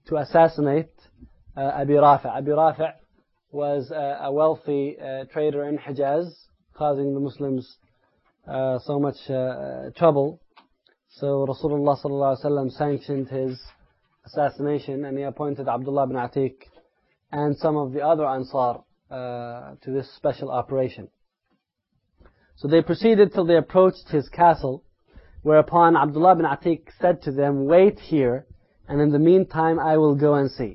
to assassinate Abi Rafi'. Abi Rafi' was a wealthy trader in Hijaz, causing the Muslims so much trouble. So Rasulullah sallallahu alaihi wasallam sanctioned his assassination, and he appointed Abdullah ibn Atiq and some of the other Ansar to this special operation. So they proceeded till they approached his castle, whereupon Abdullah ibn Atiq said to them, "Wait here, and in the meantime I will go and see."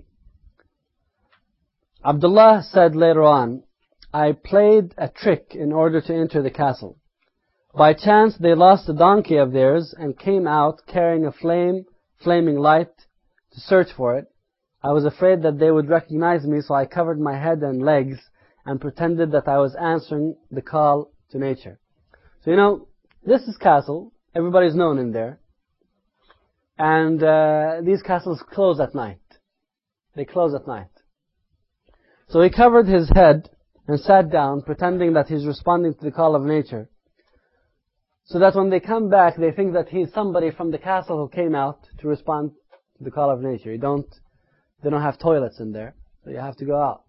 Abdullah said later on, "I played a trick in order to enter the castle. By chance they lost a donkey of theirs and came out carrying a flaming light to search for it. I was afraid that they would recognize me, so I covered my head and legs and pretended that I was answering the call to nature." So this is castle. Everybody's known in there. And these castles close at night. They close at night. So he covered his head and sat down, pretending that he's responding to the call of nature, so that when they come back, they think that he's somebody from the castle who came out to respond to the call of nature. They don't have toilets in there, so you have to go out.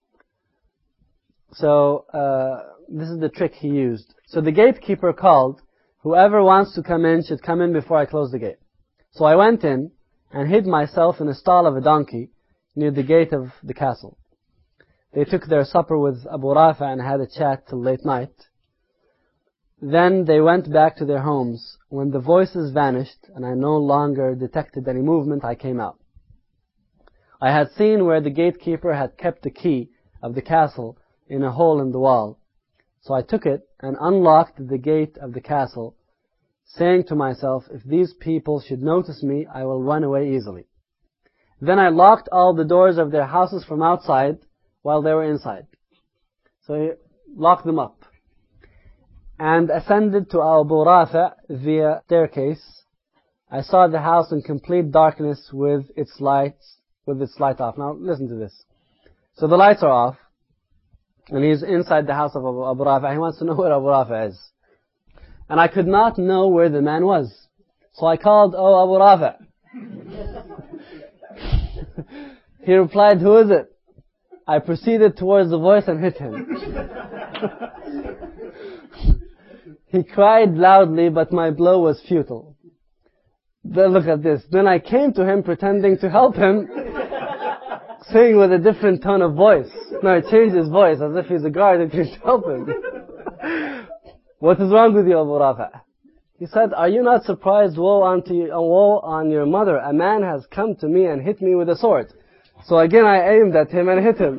So this is the trick he used. So the gatekeeper called, "Whoever wants to come in should come in before I close the gate." So I went in and hid myself in a stall of a donkey near the gate of the castle. They took their supper with Abu Rafi' and had a chat till late night. Then they went back to their homes. When the voices vanished and I no longer detected any movement, I came out. I had seen where the gatekeeper had kept the key of the castle in a hole in the wall. So I took it and unlocked the gate of the castle, saying to myself, "If these people should notice me, I will run away easily." Then I locked all the doors of their houses from outside while they were inside. So he locked them up. And ascended to Abu Rafi' via staircase. I saw the house in complete darkness with its light off. Now listen to this. So the lights are off, and he's inside the house of Abu Rafi'. He wants to know where Abu Rafi' is. And I could not know where the man was. So I called, "Oh, Abu Rafi'." He replied, "Who is it?" I proceeded towards the voice and hit him. He cried loudly, but my blow was futile. Then look at this. Then I came to him pretending to help him, saying with a different tone of voice. No, he changed his voice as if he's a guard and trying to help him. "What is wrong with you, Abu Rafi'?" He said, "Are you not surprised? Woe on your mother. A man has come to me and hit me with a sword." So again I aimed at him and hit him.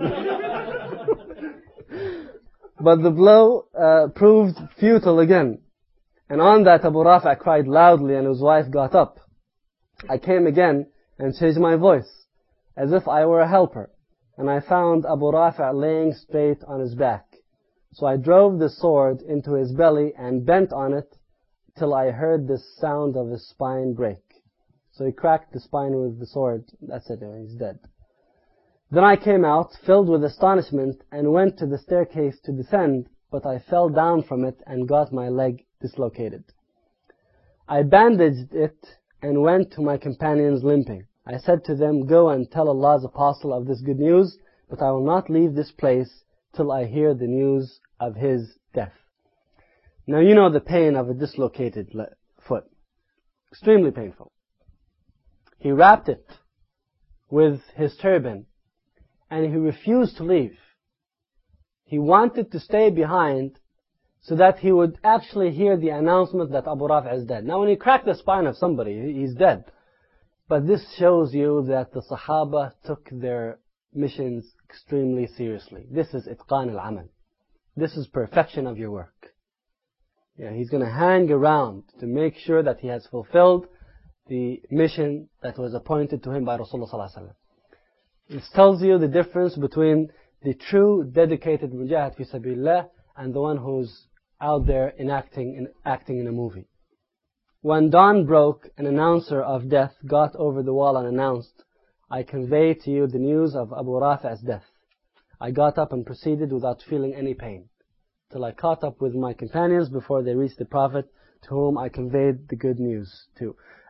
But the blow proved futile again. And on that Abu Rafi' cried loudly and his wife got up. I came again and changed my voice, as if I were a helper. And I found Abu Rafi' laying straight on his back. So I drove the sword into his belly and bent on it till I heard the sound of his spine break. So he cracked the spine with the sword. That's it, he's dead. Then I came out, filled with astonishment, and went to the staircase to descend, but I fell down from it and got my leg dislocated. I bandaged it and went to my companions limping. I said to them, "Go and tell Allah's apostle of this good news, but I will not leave this place till I hear the news of his death." Now you know the pain of a dislocated foot. Extremely painful. He wrapped it with his turban, and he refused to leave. He wanted to stay behind so that he would actually hear the announcement that Abu Rafi' is dead. Now when you crack the spine of somebody, he's dead. But this shows you that the Sahaba took their missions extremely seriously. This is itqan al-amal. This is perfection of your work. Yeah, he's going to hang around to make sure that he has fulfilled the mission that was appointed to him by Rasulullah sallallahu alaihi wasallam. It tells you the difference between the true dedicated mujahid fi sabilillah and the one who's out there acting in a movie. When dawn broke, an announcer of death got over the wall and announced, "I convey to you the news of Abu Rafi''s death." I got up and proceeded without feeling any pain, till I caught up with my companions before they reached the Prophet, to whom I conveyed the good news too.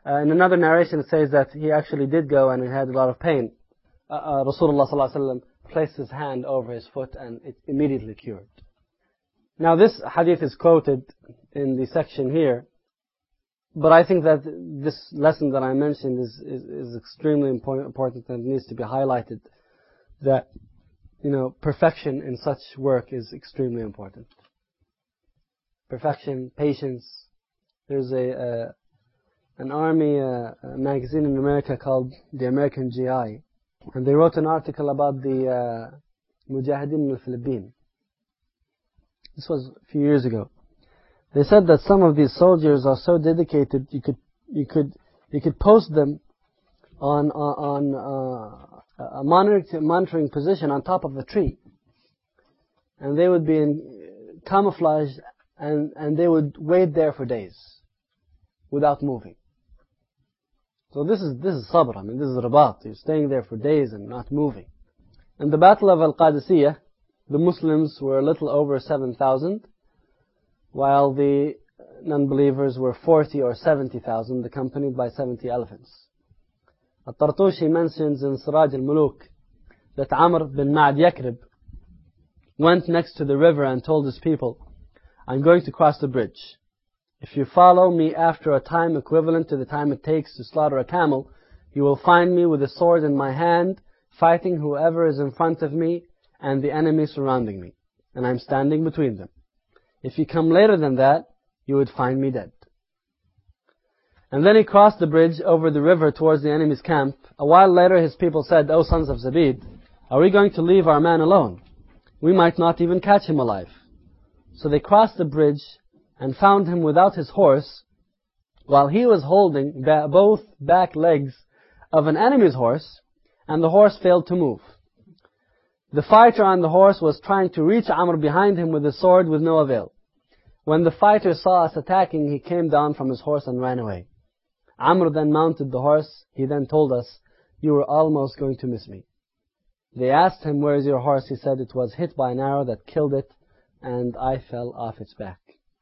In another narration it says that he actually did go and he had a lot of pain. Rasulullah ﷺ placed his hand over his foot and it immediately cured. Now this hadith is quoted in the section here, but I think that this lesson that I mentioned is extremely important and needs to be highlighted, that perfection in such work is extremely important. Perfection, patience. There's an army magazine in America called the American GI, and they wrote an article about the Mujahideen in the Philippines. This was a few years ago. They said that some of these soldiers are so dedicated, you could post them on a monitoring position on top of a tree, and they would be in camouflage, and they would wait there for days without moving. So this is sabr. I mean, this is rabat. You're staying there for days and not moving. In the Battle of Al-Qadisiyah, the Muslims were a little over 7,000, while the non-believers were 40 or 70,000, accompanied by 70 elephants. At-Tartushi mentions in Siraj al-Muluk that Amr bin Ma'ad Yakrib went next to the river and told his people, "I'm going to cross the bridge. If you follow me after a time equivalent to the time it takes to slaughter a camel, you will find me with a sword in my hand, fighting whoever is in front of me and the enemy surrounding me, and I'm standing between them. If you come later than that, you would find me dead." And then he crossed the bridge over the river towards the enemy's camp. A while later his people said, "O sons of Zabid, are we going to leave our man alone? We might not even catch him alive." So they crossed the bridge and found him without his horse, while he was holding both back legs of an enemy's horse, and the horse failed to move. The fighter on the horse was trying to reach Amr behind him with his sword with no avail. When the fighter saw us attacking, he came down from his horse and ran away. Amr then mounted the horse. He then told us, "You were almost going to miss me." They asked him, "Where is your horse?" He said, "It was hit by an arrow that killed it, and I fell off its back."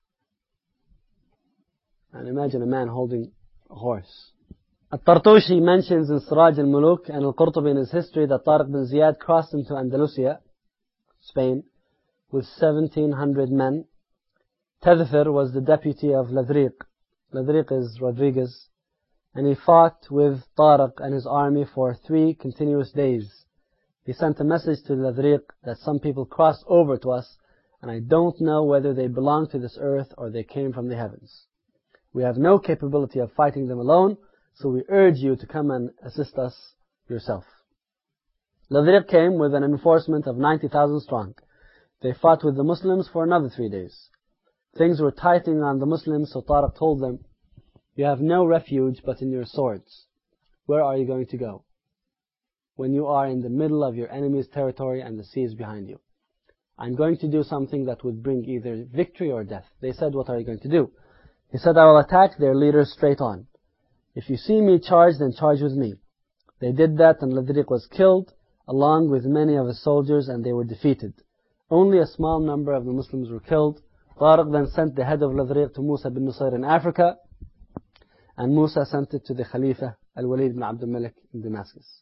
And imagine a man holding a horse. At-Tartushi mentions in Siraj al-Muluk and Al-Qurtubi in his history that Tariq bin Ziyad crossed into Andalusia, Spain, with 1,700 men. Tadfir was the deputy of Ladriq. Ladriq is Rodriguez. And he fought with Tariq and his army for 3 continuous days. He sent a message to Ladriq that some people crossed over to us, and I don't know whether they belong to this earth or they came from the heavens. We have no capability of fighting them alone, so we urge you to come and assist us yourself. Ladriq came with an enforcement of 90,000 strong. They fought with the Muslims for another 3 days. Things were tightening on the Muslims, so Tariq told them, "You have no refuge but in your swords. Where are you going to go when you are in the middle of your enemy's territory and the sea is behind you? I'm going to do something that would bring either victory or death." They said, "What are you going to do?" He said, "I will attack their leaders straight on. If you see me charge, then charge with me." They did that, and Ladriq was killed, along with many of his soldiers, and they were defeated. Only a small number of the Muslims were killed. Tariq then sent the head of Ladriq to Musa bin Nusayr in Africa, and Musa sent it to the Khalifa Al-Walid bin Abdul Malik in Damascus.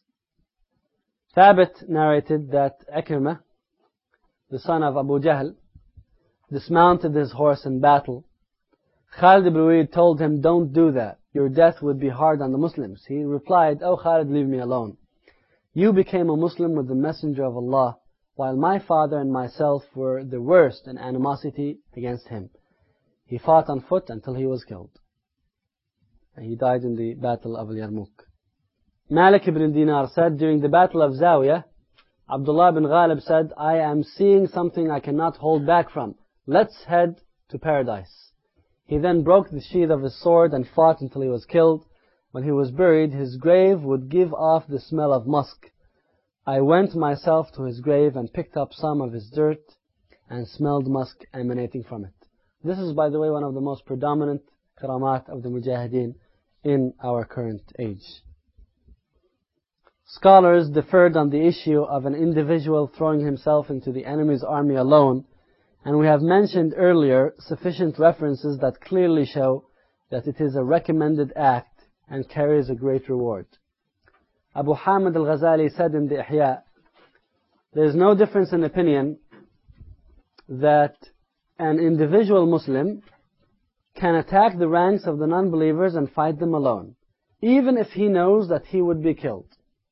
Thabit narrated that Ikrimah, the son of Abu Jahl, dismounted his horse in battle. Khalid ibn Walid told him, "Don't do that. Your death would be hard on the Muslims." He replied, "Oh Khalid, leave me alone. You became a Muslim with the Messenger of Allah, while my father and myself were the worst in animosity against him." He fought on foot until he was killed. And he died in the Battle of Al-Yarmouk. Malik ibn Dinar said, during the Battle of Zawiyah, Abdullah bin Ghalib said, "I am seeing something I cannot hold back from. Let's head to paradise." He then broke the sheath of his sword and fought until he was killed. When he was buried, his grave would give off the smell of musk. I went myself to his grave and picked up some of his dirt and smelled musk emanating from it. This is, by the way, one of the most predominant karamat of the Mujahideen in our current age. Scholars differed on the issue of an individual throwing himself into the enemy's army alone, and we have mentioned earlier sufficient references that clearly show that it is a recommended act and carries a great reward. Abu Hamid al-Ghazali said in the Ihya, there is no difference in opinion that an individual Muslim can attack the ranks of the non-believers and fight them alone, even if he knows that he would be killed.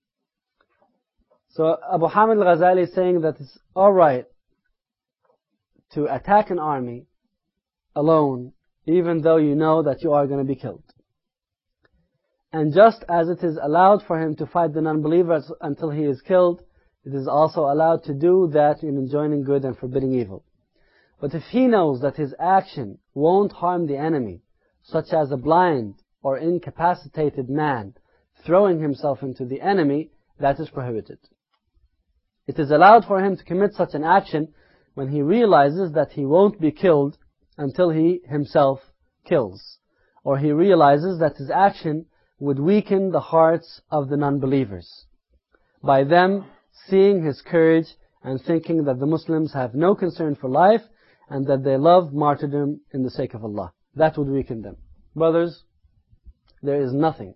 So Abu Hamid al-Ghazali is saying that it's alright to attack an army alone, even though you know that you are going to be killed. And just as it is allowed for him to fight the non-believers until he is killed, it is also allowed to do that in enjoining good and forbidding evil. But if he knows that his action won't harm the enemy, such as a blind or incapacitated man throwing himself into the enemy, that is prohibited. It is allowed for him to commit such an action when he realizes that he won't be killed until he himself kills, or he realizes that his action would weaken the hearts of the non-believers, by them seeing his courage and thinking that the Muslims have no concern for life and that they love martyrdom in the sake of Allah. That would weaken them. Brothers, there is nothing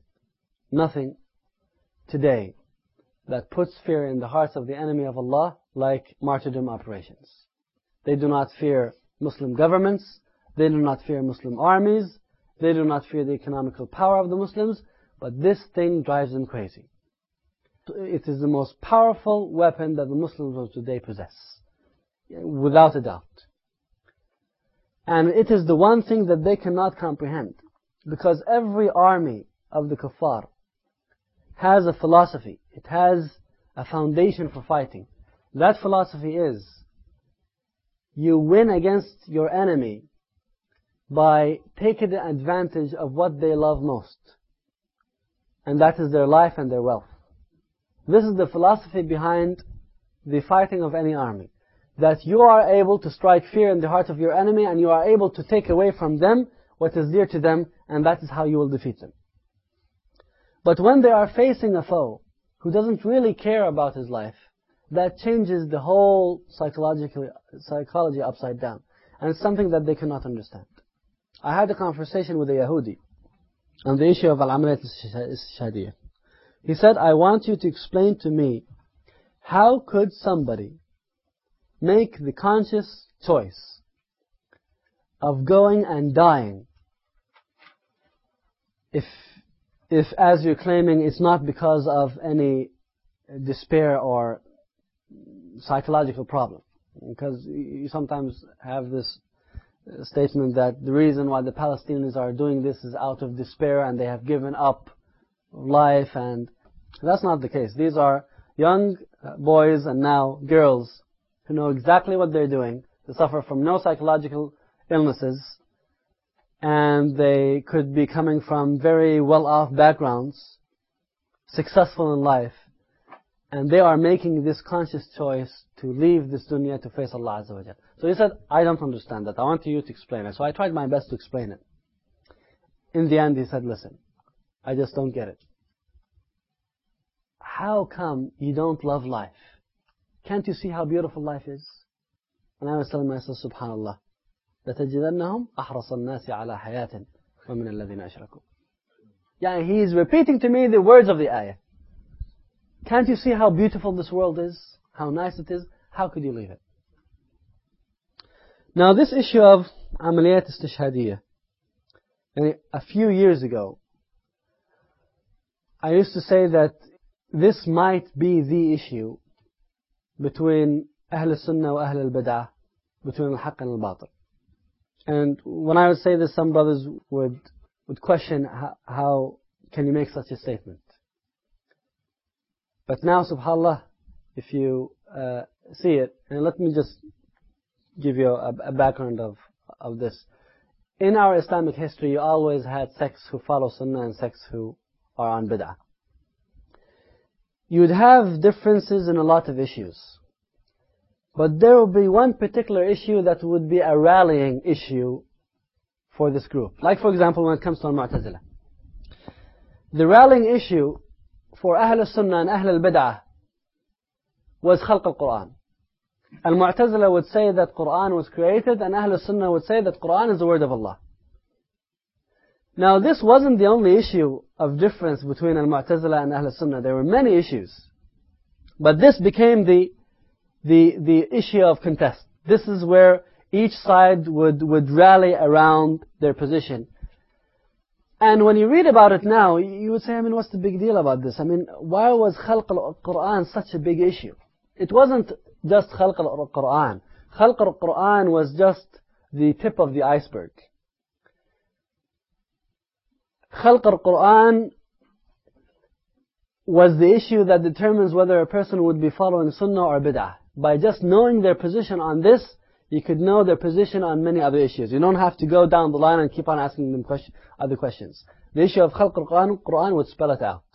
today that puts fear in the hearts of the enemy of Allah like martyrdom operations. They do not fear Muslim governments, they do not fear Muslim armies, they do not fear the economical power of the Muslims, but this thing drives them crazy. It is the most powerful weapon that the Muslims of today possess, without a doubt. And it is the one thing that they cannot comprehend, because every army of the kuffar has a philosophy. It has a foundation for fighting. That philosophy is, you win against your enemy by taking advantage of what they love most. And that is their life and their wealth. This is the philosophy behind the fighting of any army. That you are able to strike fear in the heart of your enemy and you are able to take away from them what is dear to them, and that is how you will defeat them. But when they are facing a foe who doesn't really care about his life, that changes the whole psychology upside down. And it's something that they cannot understand. I had a conversation with a Yahudi on the issue of al-amaliyat al-istishhadiyya. He said, I want you to explain to me, how could somebody make the conscious choice of going and dying if as you're claiming it's not because of any despair or psychological problem? Because you sometimes have this statement that the reason why the Palestinians are doing this is out of despair and they have given up life, and that's not the case. These are young boys and now girls who know exactly what they're doing. They suffer from no psychological illnesses, and they could be coming from very well-off backgrounds, successful in life, and they are making this conscious choice to leave this dunya to face Allah Azza wa Jal. So he said, I don't understand that. I want you to explain it. So I tried my best to explain it. In the end, he said, listen, I just don't get it. How come you don't love life? Can't you see how beautiful life is? And I was telling myself, subhanallah, لَتَجِدَنَّهُمْ أَحْرَصَ النَّاسِ عَلَى حَيَاةٍ وَمِنَ الَّذِينَ أَشْرَكُوا. Yeah, he is repeating to me the words of the ayah. Can't you see how beautiful this world is? How nice it is? How could you leave it? Now this issue of amaliyat istishhadiyya, a few years ago, I used to say that this might be the issue between Ahl al-Sunnah wa Ahl al-Bid'ah, between al-Haqq and al-Batil. And when I would say this, some brothers would question, how can you make such a statement? But now, subhanAllah, if you see it, and let me just give you a background of this. In our Islamic history, you always had sects who follow Sunnah and sects who are on Bid'ah. You'd have differences in a lot of issues. But there will be one particular issue that would be a rallying issue for this group. Like, for example, when it comes to Al-Mu'tazila. The rallying issue for Ahl al-Sunnah and Ahl al-Bid'ah was Khalq al-Quran. Al-Mu'tazila would say that Quran was created, and Ahl al-Sunnah would say that Quran is the word of Allah. Now this wasn't the only issue of difference between Al-Mu'tazila and Ahl Sunnah. There were many issues. But this became the issue of contest. This is where each side would rally around their position. And when you read about it now, you would say, what's the big deal about this? Why was Khalq al-Quran such a big issue? It wasn't just Khalq al-Quran. Khalq al-Quran was just the tip of the iceberg. Khalq al-Quran was the issue that determines whether a person would be following Sunnah or Bid'ah. By just knowing their position on this, you could know their position on many other issues. You don't have to go down the line and keep on asking them other questions. The issue of Khalq al-Quran, Quran would spell it out.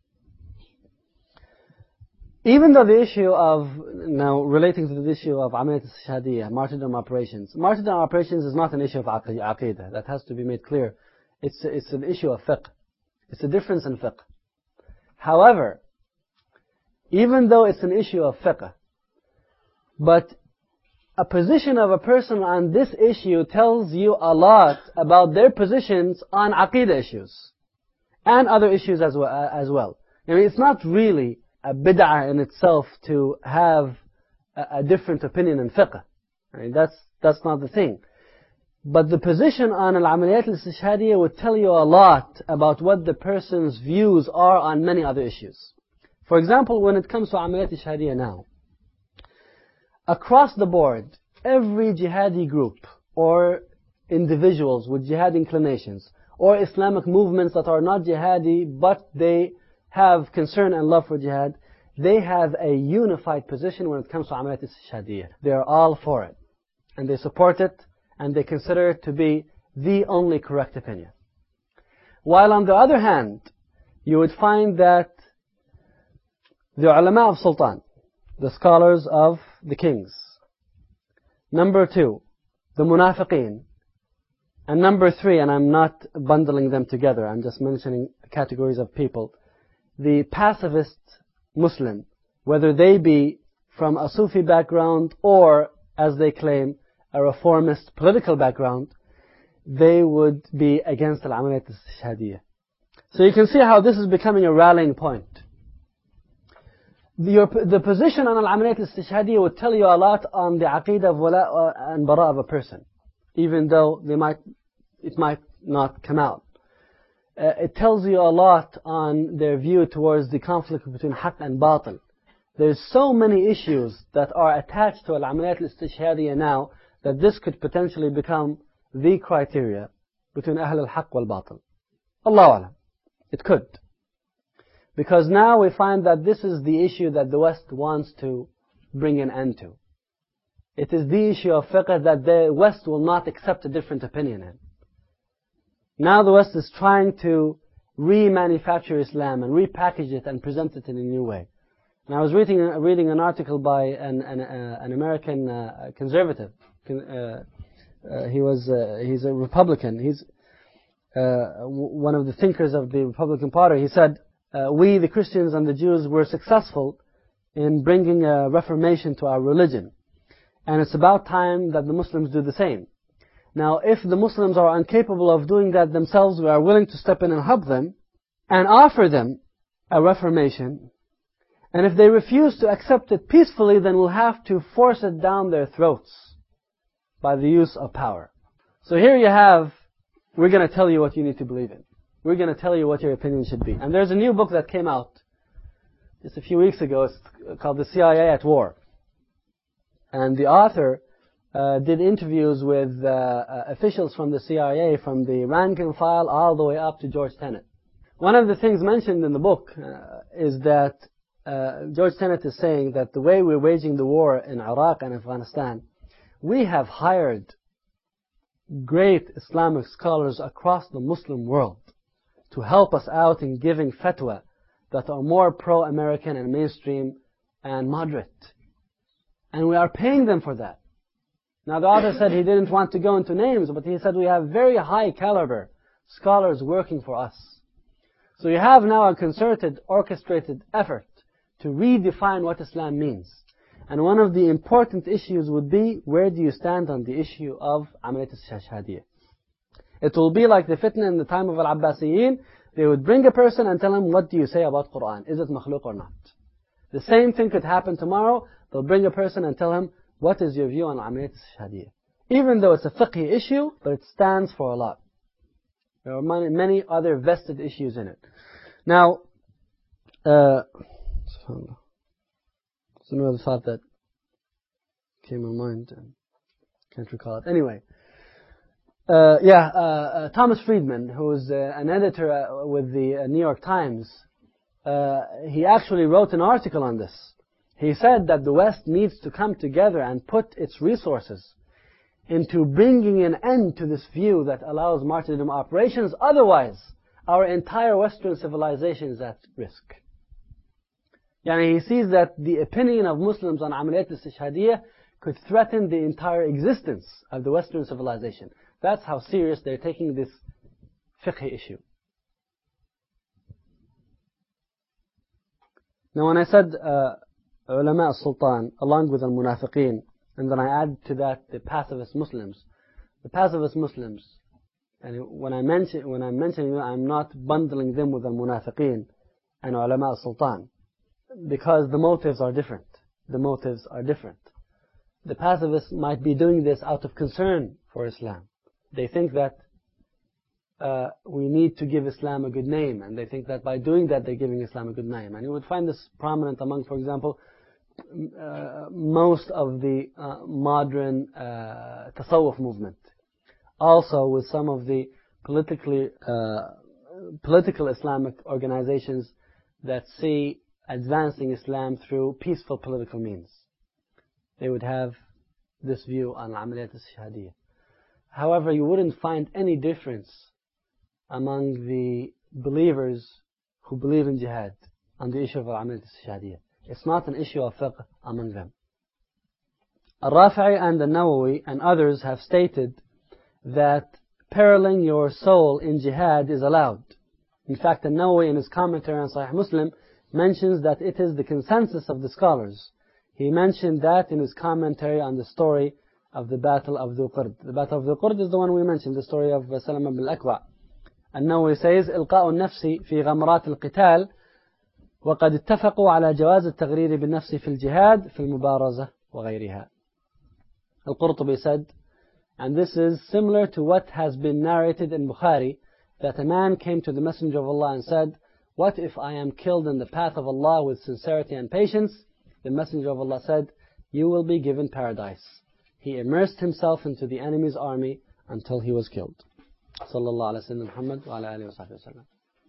Even though the issue of, now relating to the issue of Amaliyat al-Istishhadiyya, martyrdom operations. Martyrdom operations is not an issue of Aqidah. That has to be made clear. It's an issue of fiqh. It's a difference in fiqh. However, even though it's an issue of fiqh, but a position of a person on this issue tells you a lot about their positions on Aqidah issues and other issues as well. It's not really a bid'ah in itself to have a different opinion in fiqh. That's not the thing. But the position on Al-Amaliyat al-Istishhadiyya would tell you a lot about what the person's views are on many other issues. For example, when it comes to Amaliyat al-Istishhadiyya now, across the board, every jihadi group or individuals with jihad inclinations or Islamic movements that are not jihadi but they have concern and love for jihad, they have a unified position when it comes to Amaliyat al-Istishhadiyya. They are all for it. And they support it and they consider it to be the only correct opinion. While on the other hand, you would find that the ulama of Sultan, the scholars of the kings, number 2, the munafiqeen, and number 3, and I'm not bundling them together, I'm just mentioning categories of people, the pacifist Muslim, whether they be from a Sufi background or, as they claim, a reformist political background, they would be against Al-Amaliyat al-Istishhadiyya. So you can see how this is becoming a rallying point. The position on Al-Amaliyat al-Istishhadiyya would tell you a lot on the aqidah of wala and bara of a person, even though it might not come out. It tells you a lot on their view towards the conflict between haqq and batil. There's so many issues that are attached to Al-Amaliyat al-Istishhadiyya now that this could potentially become the criteria between Ahl al-Haqq wal-Batil. Allahu Alam. It could. Because now we find that this is the issue that the West wants to bring an end to. It is the issue of fiqh that the West will not accept a different opinion in. Now the West is trying to remanufacture Islam and repackage it and present it in a new way. And I was reading an article by an American conservative. He's a Republican. He's one of the thinkers of the Republican Party. He said, we, the Christians and the Jews, were successful in bringing a reformation to our religion. And it's about time that the Muslims do the same. Now, if the Muslims are incapable of doing that themselves, we are willing to step in and help them and offer them a reformation. And if they refuse to accept it peacefully, then we'll have to force it down their throats by the use of power. So here you have, we're going to tell you what you need to believe in. We're going to tell you what your opinion should be. And there's a new book that came out just a few weeks ago. It's called The CIA at War. And the author did interviews with officials from the CIA, from the rank and file all the way up to George Tenet. One of the things mentioned in the book is that George Tenet is saying that the way we're waging the war in Iraq and Afghanistan, we have hired great Islamic scholars across the Muslim world to help us out in giving fatwa that are more pro-American and mainstream and moderate. And we are paying them for that. Now the author said he didn't want to go into names, but he said we have very high caliber scholars working for us. So you have now a concerted, orchestrated effort to redefine what Islam means. And one of the important issues would be, where do you stand on the issue of Amaliyat al-Istishhadiyya? It will be like the fitna in the time of Al-Abbasiyin. They would bring a person and tell him, what do you say about Quran? Is it makhluk or not? The same thing could happen tomorrow. They'll bring a person and tell him, what is your view on Amaliyat al-Istishhadiyya? Even though it's a fiqhi issue, but it stands for a lot. There are many other vested issues in it. Now, subhanAllah. There's another thought that came in mind and can't recall it. Anyway, Thomas Friedman, who is an editor with the New York Times, he actually wrote an article on this. He said that the West needs to come together and put its resources into bringing an end to this view that allows martyrdom operations. Otherwise, our entire Western civilization is at risk. He sees that the opinion of Muslims on Amaliyat al-Istishhadiyya could threaten the entire existence of the Western civilization. That's how serious they're taking this fiqh issue. Now when I said ulama al-sultan along with al-munafiqeen, and then I add to that the pacifist Muslims. The pacifist Muslims, and when I'm mentioning them, I'm not bundling them with al-munafiqeen and ulama al-sultan, because the motives are different. The motives are different. The pacifists might be doing this out of concern for Islam. They think that we need to give Islam a good name, and they think that by doing that they're giving Islam a good name. And you would find this prominent among, for example, most of the modern tasawwuf movement. Also with some of the political Islamic organizations that see advancing Islam through peaceful political means. They would have this view on Amaliyat al-Istishhadiyya. However, you wouldn't find any difference among the believers who believe in jihad on the issue of Amaliyat al-Istishhadiyya. It's not an issue of fiqh among them. Al-Rafi'i and Al-Nawawi and others have stated that periling your soul in jihad is allowed. In fact, Al-Nawawi in his commentary on Sahih Muslim mentions that it is the consensus of the scholars. He mentioned that in his commentary on the story of the Battle of Dhu Qurd. The Battle of Dhu Qurd is the one we mentioned, the story of Salama ibn al-Akwa. النووي says إلقاء النفس في غمرات القتال وقد اتفقوا على جواز التغرير بالنفس في الجهاد في المبارزة وغيرها. Al-Qurtubi said, and this is similar to what has been narrated in Bukhari, that a man came to the Messenger of Allah and said, what if I am killed in the path of Allah with sincerity and patience? The Messenger of Allah said, you will be given paradise. He immersed himself into the enemy's army until he was killed. Sallallahu alayhi wa sallam Muhammad wa ala alihi wa sahbihi wa sallam.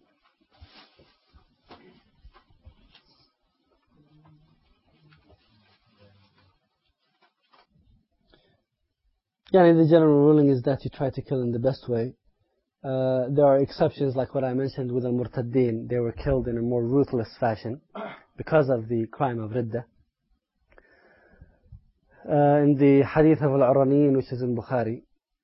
The general ruling is that you try to kill in the best way. There are exceptions, like what I mentioned with al-Murtaddeen. They were killed in a more ruthless fashion because of the crime of Ridda. In the hadith of al-Uraniyin, which is in Bukhari,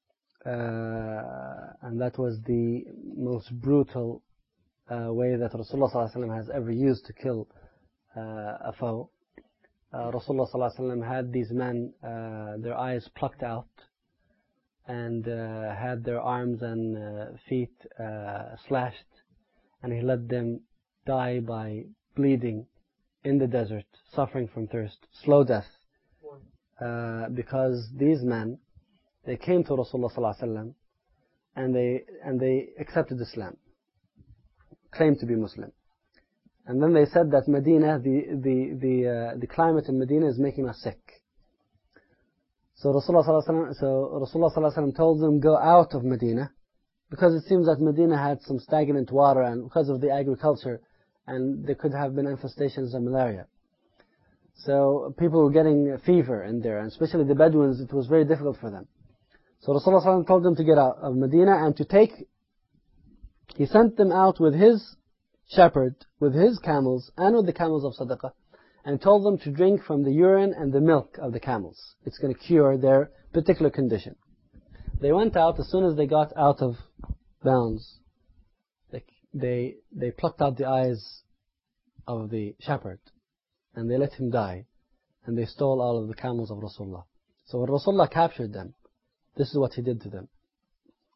and that was the most brutal way that Rasulullah ﷺ has ever used to kill a foe. Rasulullah ﷺ had these men, their eyes plucked out, and had their arms and feet slashed, and he let them die by bleeding in the desert, suffering from thirst, slow death, because these men, they came to Rasulullah ﷺ and they accepted Islam, claimed to be Muslim, and then they said that Medina, the climate in Medina is making us sick. So Rasulullah ﷺ told them, go out of Medina, because it seems that Medina had some stagnant water, and because of the agriculture, and there could have been infestations of malaria. So people were getting fever in there, and especially the Bedouins, it was very difficult for them. So Rasulullah ﷺ told them to get out of Medina and to take, he sent them out with his shepherd, with his camels, and with the camels of Sadaqah, and told them to drink from the urine and the milk of the camels. It's going to cure their particular condition. They went out. As soon as they got out of bounds, they plucked out the eyes of the shepherd, and they let him die, and they stole all of the camels of Rasulullah. So when Rasulullah captured them, this is what he did to them.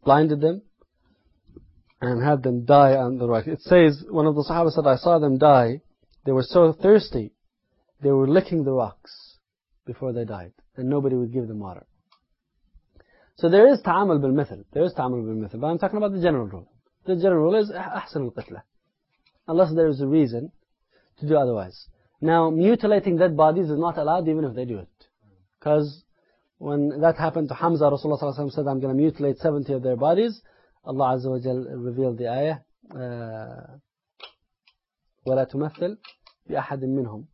blinded them, and had them die on the rock. It says, one of the Sahaba said, I saw them die. They were so thirsty, they were licking the rocks before they died, and nobody would give them water. So there is ta'amul bil-mithl. There is ta'amul bil-mithl. But I'm talking about the general rule. The general rule is ahsan al-qitla, unless there is a reason to do otherwise. Now, mutilating dead bodies is not allowed even if they do it. Because when that happened to Hamza, Rasulullah ﷺ said, I'm going to mutilate 70 of their bodies. Allah Azza wa Jal revealed the ayah, وَلَا تُمَثِّلْ بِأَحَدٍ مِّنْهُمْ.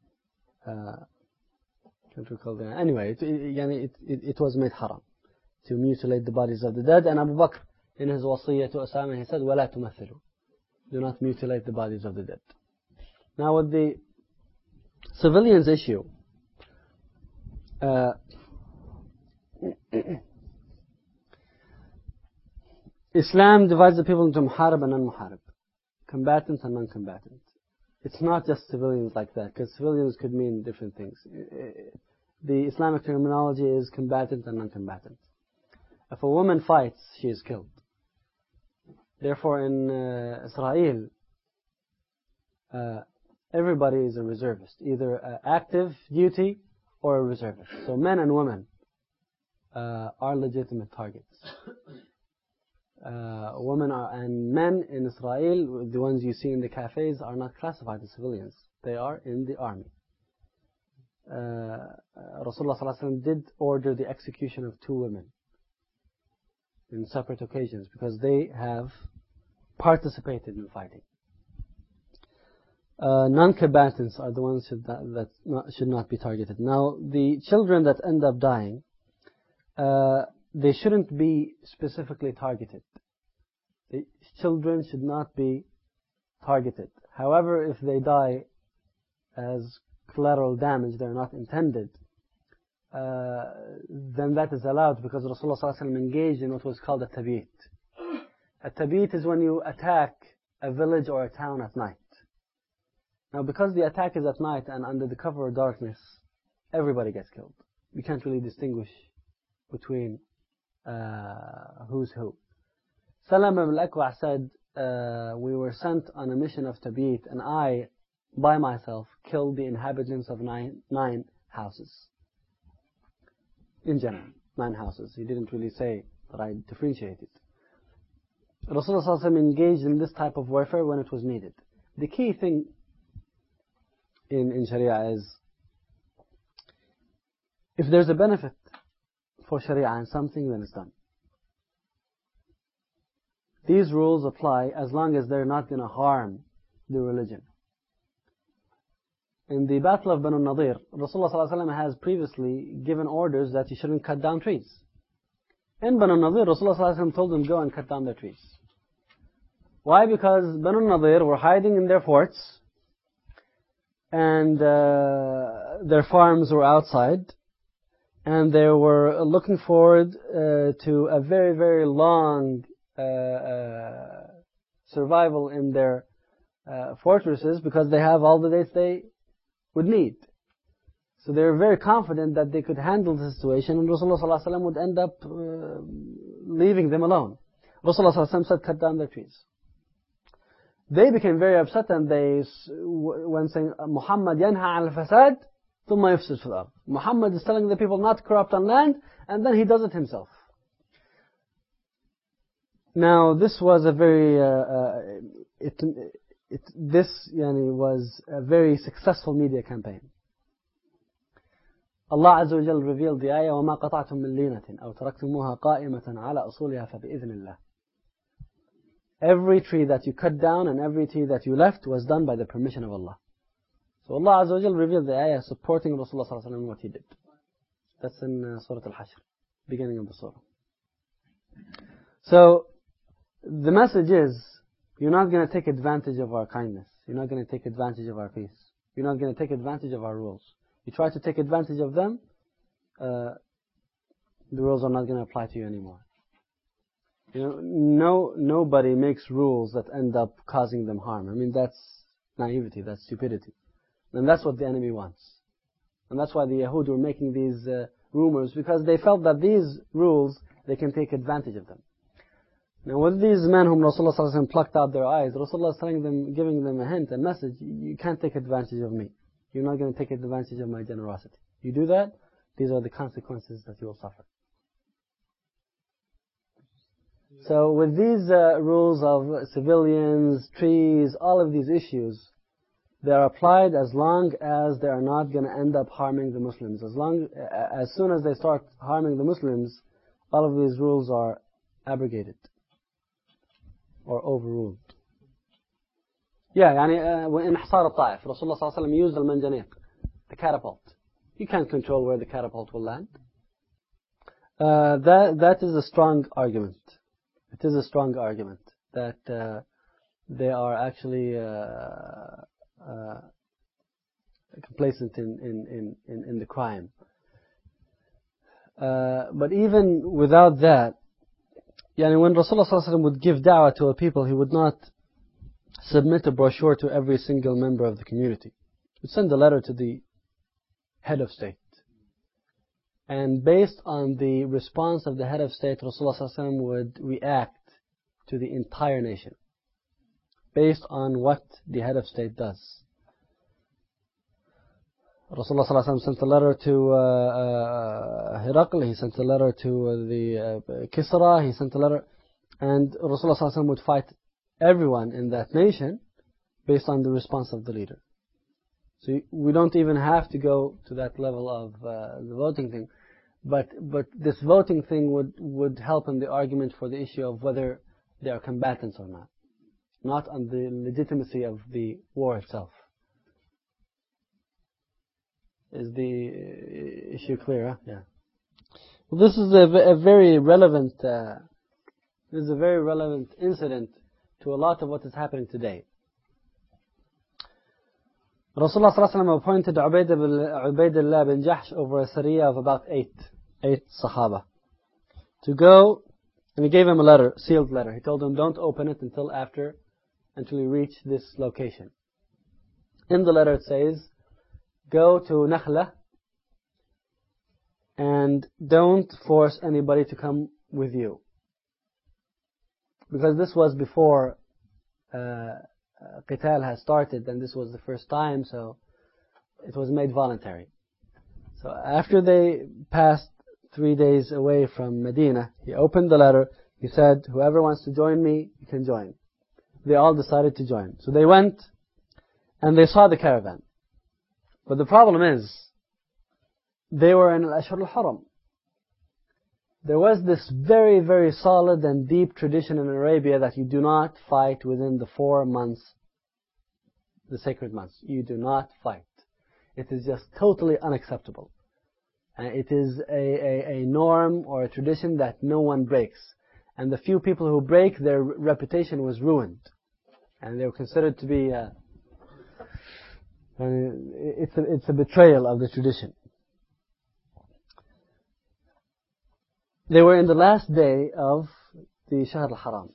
Can't recall the ayah. Anyway, it was made haram to mutilate the bodies of the dead. And Abu Bakr, in his wasiyah to Osama, he said, وَلَا تُمَثِّلُوا. Do not mutilate the bodies of the dead. Now with the civilians issue, Islam divides the people into muharib and non-muharib, combatant and non-combatant. It's not just civilians like that, because civilians could mean different things. The Islamic terminology is combatant and non-combatant. If a woman fights, she is killed. Therefore, in Israel, everybody is a reservist, either active duty or a reservist. So men and women are legitimate targets. Women and men in Israel, the ones you see in the cafes, are not classified as civilians. They are in the army. Rasulullah ﷺ did order the execution of 2 women in separate occasions because they have participated in fighting. Non-combatants are the ones that should not be targeted. Now, the children that end up dying, they shouldn't be specifically targeted. The children should not be targeted. However, if they die as collateral damage, they're not intended, then that is allowed because Rasulullah ﷺ engaged in what was called a tabit. A tabit is when you attack a village or a town at night. Now, because the attack is at night and under the cover of darkness, everybody gets killed. You can't really distinguish between who's who. Salam ibn al-Akwa said, we were sent on a mission of Tabit, and I, by myself, killed the inhabitants of nine houses. In general, 9 houses. He didn't really say that I differentiated. Rasulullah ﷺ engaged in this type of warfare when it was needed. The key thing in Sharia is, if there's a benefit for Sharia in something, then it's done. These rules apply as long as they're not going to harm the religion. In the Battle of Banu Nadir, Rasulullah ﷺ has previously given orders that you shouldn't cut down trees. In Banu Nadir, Rasulullah ﷺ told them, go and cut down their trees. Why? Because Banu Nadir were hiding in their forts, and their farms were outside, and they were looking forward to a very, very long survival in their fortresses because they have all the dates they would need. So they were very confident that they could handle the situation, and Rasulullah ﷺ would end up leaving them alone. Rasulullah ﷺ said, cut down their trees. They became very upset, and they went saying, Muhammad yanha al-fasad, thumma yufsid fil ard. Muhammad is telling the people not to corrupt on land, and then he does it himself. Now, this was a very, was a very successful media campaign. Allah Azza wa Jal revealed the ayah, وَمَا قَطَعْتُم مِّن لِينَةٍ أَوْ تَرَكْتُمُوهَا قَائِمَةً عَلَى أُصُولِهَا فَبِإِذْنِ اللَّهِ. Every tree that you cut down and every tree that you left was done by the permission of Allah. So Allah Azza wa Jal revealed the ayah supporting Rasulullah sallallahu alaihi wasallam what he did. That's in Surah Al-Hashr, beginning of the surah. So, the message is, you're not going to take advantage of our kindness. You're not going to take advantage of our peace. You're not going to take advantage of our rules. You try to take advantage of them, the rules are not going to apply to you anymore. Nobody makes rules that end up causing them harm. I mean, that's naivety, that's stupidity. And that's what the enemy wants. And that's why the Yahud were making these rumors, because they felt that these rules, they can take advantage of them. Now with these men whom Rasulullah plucked out their eyes, Rasulullah is telling them, giving them a hint, a message, you can't take advantage of me. You're not going to take advantage of my generosity. You do that, these are the consequences that you will suffer. So with these rules of civilians, trees, all of these issues, they are applied as long as they are not going to end up harming the Muslims. As soon as they start harming the Muslims, all of these rules are abrogated or overruled. Yeah, يعني in حصار الطائف, Rasulullah sallallahu alaihi wasallam used al-manjaniq, the catapult. You can't control where the catapult will land. That is a strong argument. It is a strong argument that they are actually complacent in the crime. But even without that, when Rasulullah sallallahu alaihi wasallam would give da'wah to a people, he would not submit a brochure to every single member of the community. He would send a letter to the head of state. And based on the response of the head of state, Rasulullah sallallahu alaihi wasallam would react to the entire nation based on what the head of state does. Rasulullah sallallahu alaihi wasallam sent a letter to Herakl, he sent a letter to the Kisra, he sent a letter, and Rasulullah sallallahu alaihi wasallam would fight everyone in that nation based on the response of the leader. So we don't even have to go to that level of the voting thing, but this voting thing would help in the argument for the issue of whether they are combatants or not on the legitimacy of the war itself. Is the issue clear? Huh? Yeah. Well, this is a very relevant. This is a very relevant incident to a lot of what is happening today. Rasulullah sallallahu alaihi wasallam appointed Ubaydullah bin Jahsh over a Sariya of about eight Sahaba to go, and he gave him a letter, sealed letter. He told them, don't open it until you reach this location. In the letter it says, go to Nakhla and don't force anybody to come with you. Because this was before Qital has started, and this was the first time, so it was made voluntary. So after they passed 3 days away from Medina, he opened the letter, he said, whoever wants to join me, you can join. They all decided to join. So they went, and they saw the caravan. But the problem is, they were in Al-Ashhur al-Haram. There was this very, very solid and deep tradition in Arabia that you do not fight within the 4 months, the sacred months. You do not fight. It is just totally unacceptable. And it is a norm or a tradition that no one breaks. And the few people who break, their reputation was ruined. And they were considered to be... it's a betrayal of the tradition. They were in the last day of the Shahr al-Haram.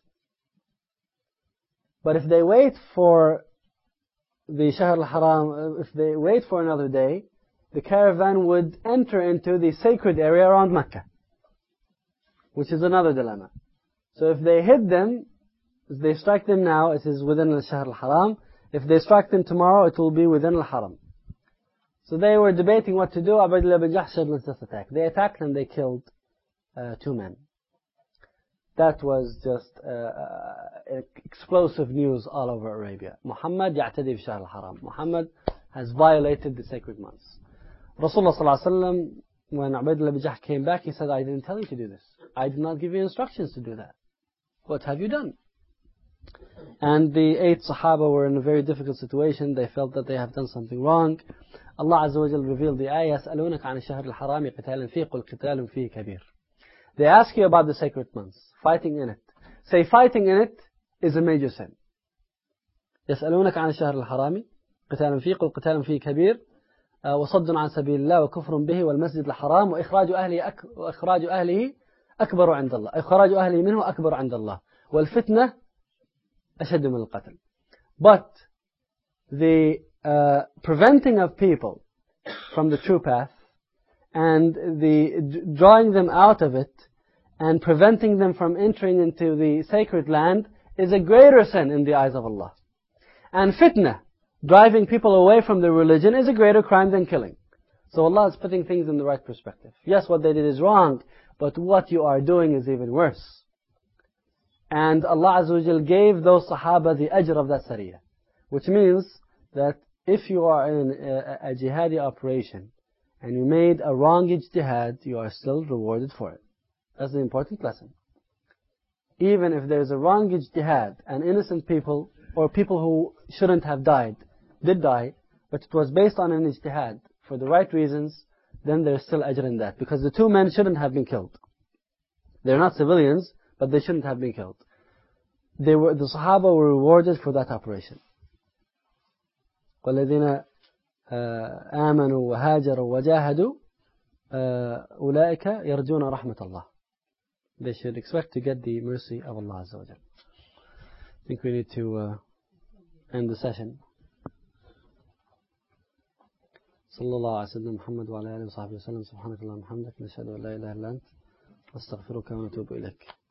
But if they wait for the Shahr al-Haram, if they wait for another day, the caravan would enter into the sacred area around Mecca, which is another dilemma. So if they hit them, if they strike them now, it is within the Shahr al-Haram. If they strike them tomorrow, it will be within al-Haram. So they were debating what to do. Ubaydullah bin Jahsh said, let's just attack. They attacked and they killed 2 men. That was just explosive news all over Arabia. Muhammad ya'tadi fi shahr al-haram. Muhammad has violated the sacred months. Rasulullah sallallahu alaihi wasallam, when Ubaydullah bin Jahsh came back, he said, I didn't tell you to do this. I did not give you instructions to do that. What have you done? And the 8 Sahaba were in a very difficult situation. They felt that they have done something wrong. Allah Azza wa Jal revealed the ayah, يَسْأَلُونَكَ عَنِ الشَّهْرِ الْحَرَامِ قِتَالٍ فِيهِ قُلْ قِتَالٌ فِيهِ كَبِيرٌ. They ask you about the sacred months, fighting in it. Say fighting in it is a major sin. يَسْأَلُونَكَ عَنِ الشَّهْرِ الْحَرَامِ قِتَالٌ فِيهِ قُلْ قِتَالٌ فِيهِ كَبِيرٌ وَصَدٌّ عَنْ سَبِيلِ اللَّهِ وَكُفْرٌ بِهِ وَالْمَسْجِدِ الْحَرَامِ وَإِخْرَاجُ أَهْلِهِ أكبر عند الله. إخراج أهله منه أكبر عند الله. والفتنة أشد من القتل. But the preventing of people from the true path and the drawing them out of it and preventing them from entering into the sacred land is a greater sin in the eyes of Allah. And fitna, driving people away from their religion, is a greater crime than killing. So Allah is putting things in the right perspective. Yes, what they did is wrong, but what you are doing is even worse. And Allah Azza wa Jal gave those Sahaba the ajr of that sariyah. Which means that if you are in a jihadi operation and you made a wrong ijtihad, you are still rewarded for it. That's the important lesson. Even if there is a wrong ijtihad and innocent people or people who shouldn't have died, did die, but it was based on an ijtihad for the right reasons, then there's still ajr in that. Because the two men shouldn't have been killed. They're not civilians, but they shouldn't have been killed. The Sahaba were rewarded for that operation. وَالَّذِينَ آمَنُوا وَهَاجَرُوا وَجَاهَدُوا أُولَئِكَ يَرْجُونَ رَحْمَةَ اللَّهِ. They should expect to get the mercy of Allah Azza wa Jal. I think we need to end the session. صلى الله على سيدنا محمد وعلى آله وصحبه وسلم. سبحانك اللهم وبحمدك نشهد أن لا إله إلا أنت نستغفرك ونتوب إليك.